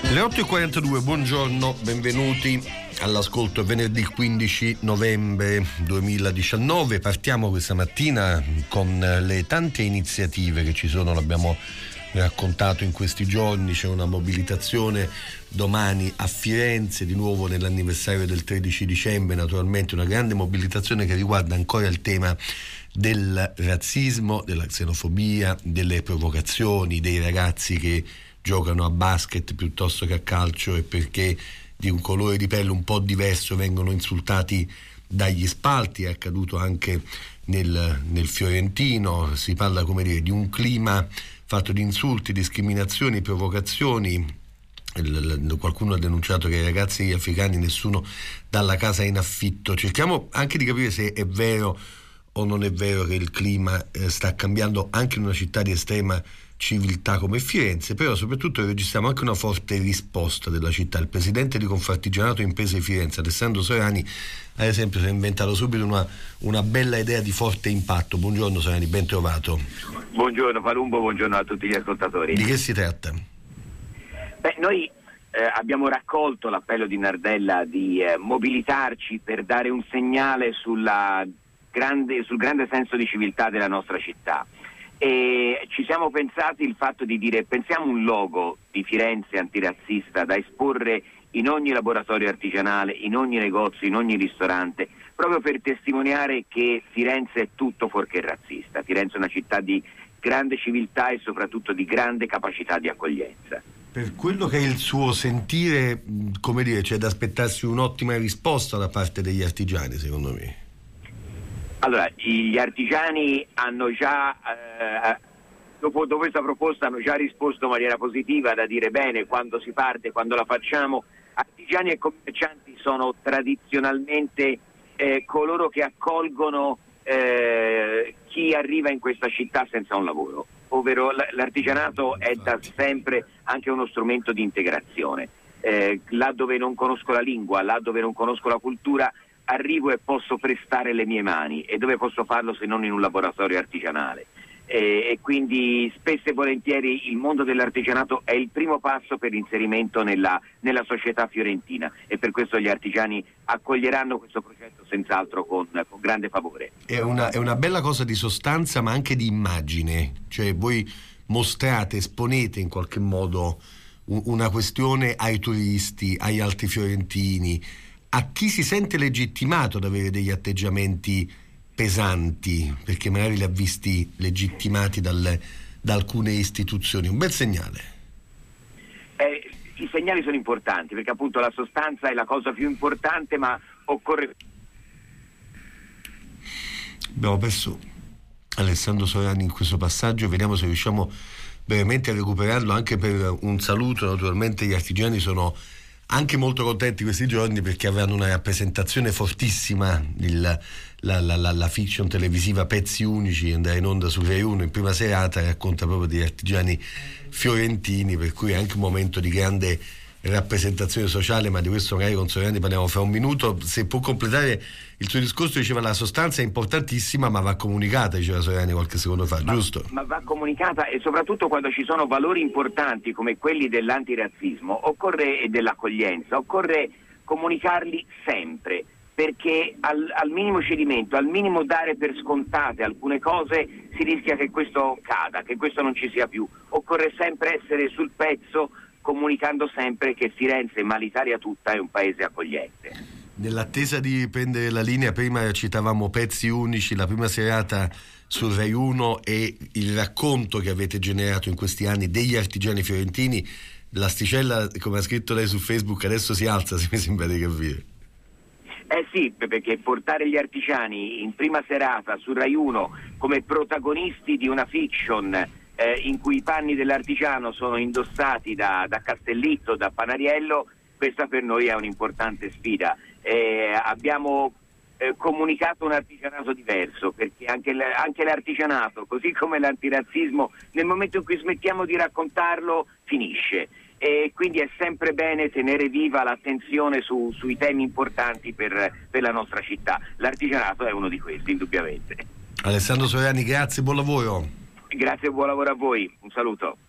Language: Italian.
Le 8.42, buongiorno, benvenuti all'ascolto. Venerdì 15 novembre 2019. Partiamo questa mattina con le tante iniziative che ci sono, l'abbiamo raccontato in questi giorni. C'è una mobilitazione domani a Firenze, di nuovo nell'anniversario del 13 dicembre, naturalmente una grande mobilitazione che riguarda ancora il tema del razzismo, della xenofobia, delle provocazioni, dei ragazzi che giocano a basket piuttosto che a calcio e perché di un colore di pelle un po' diverso vengono insultati dagli spalti. È accaduto anche nel Fiorentino. Si parla, come dire, di un clima fatto di insulti, discriminazioni, provocazioni. Qualcuno ha denunciato che i ragazzi africani nessuno dà la casa in affitto. Cerchiamo anche di capire se è vero o non è vero che il clima sta cambiando anche in una città di estrema civiltà come Firenze, però soprattutto registriamo anche una forte risposta della città. Il presidente di Confartigianato Imprese Firenze, Alessandro Sorani, ad esempio, si è inventato subito una bella idea di forte impatto. Buongiorno Sorani, ben trovato. Buongiorno Palumbo, buongiorno a tutti gli ascoltatori. Di che si tratta? Noi abbiamo raccolto l'appello di Nardella di mobilitarci per dare un segnale sul grande senso di civiltà della nostra città. E ci siamo pensati il fatto di dire: pensiamo un logo di Firenze antirazzista da esporre in ogni laboratorio artigianale, in ogni negozio, in ogni ristorante, proprio per testimoniare che Firenze è tutto fuorché razzista. Firenze è una città di grande civiltà e soprattutto di grande capacità di accoglienza. Per quello che è il suo sentire, come dire, c'è da aspettarsi un'ottima risposta da parte degli artigiani, secondo me. Allora, gli artigiani hanno già, dopo questa proposta, hanno già risposto in maniera positiva, da dire: bene, quando si parte, quando la facciamo. Artigiani e commercianti sono tradizionalmente coloro che accolgono chi arriva in questa città senza un lavoro, ovvero l'artigianato è da sempre anche uno strumento di integrazione. Là dove non conosco la lingua, là dove non conosco la cultura, arrivo e posso prestare le mie mani, e dove posso farlo se non in un laboratorio artigianale? E quindi spesso e volentieri il mondo dell'artigianato è il primo passo per l'inserimento nella società fiorentina, e per questo gli artigiani accoglieranno questo progetto senz'altro con grande favore. È una bella cosa di sostanza, ma anche di immagine, cioè voi mostrate, esponete in qualche modo una questione ai turisti, agli altri fiorentini, a chi si sente legittimato ad avere degli atteggiamenti pesanti, perché magari li ha visti legittimati da alcune istituzioni. Un bel segnale. I segnali sono importanti, perché appunto la sostanza è la cosa più importante, ma occorre... Abbiamo perso Alessandro Sorani in questo passaggio, vediamo se riusciamo veramente a recuperarlo, anche per un saluto. Naturalmente gli artigiani sono anche molto contenti questi giorni perché avranno una rappresentazione fortissima, la fiction televisiva Pezzi Unici andrà in onda su Rai 1 in prima serata, racconta proprio degli artigiani fiorentini, per cui è anche un momento di grande rappresentazione sociale, ma di questo magari con Sorani parliamo fra un minuto. Se può completare il suo discorso, diceva la sostanza è importantissima ma va comunicata, diceva Sorani qualche secondo fa, giusto? Ma va comunicata, e soprattutto quando ci sono valori importanti come quelli dell'antirazzismo e dell'accoglienza, occorre comunicarli sempre, perché al minimo cedimento, al minimo dare per scontate alcune cose, si rischia che questo cada, che questo non ci sia più. Occorre sempre essere sul pezzo, comunicando sempre che Firenze, ma l'Italia tutta, è un paese accogliente. Nell'attesa di prendere la linea, prima citavamo Pezzi Unici, la prima serata su Rai 1 e il racconto che avete generato in questi anni degli artigiani fiorentini. L'asticella, come ha scritto lei su Facebook, adesso si alza, se mi sembra di capire. Sì, perché portare gli artigiani in prima serata su Rai 1 come protagonisti di una fiction in cui i panni dell'artigiano sono indossati da Castellitto, da Panariello, questa per noi è un'importante sfida. Abbiamo comunicato un artigianato diverso, perché anche l'artigianato, così come l'antirazzismo, nel momento in cui smettiamo di raccontarlo, finisce. E quindi è sempre bene tenere viva l'attenzione sui temi importanti per la nostra città. L'artigianato è uno di questi, indubbiamente. Alessandro Sorani, grazie, buon lavoro. Grazie e buon lavoro a voi, un saluto.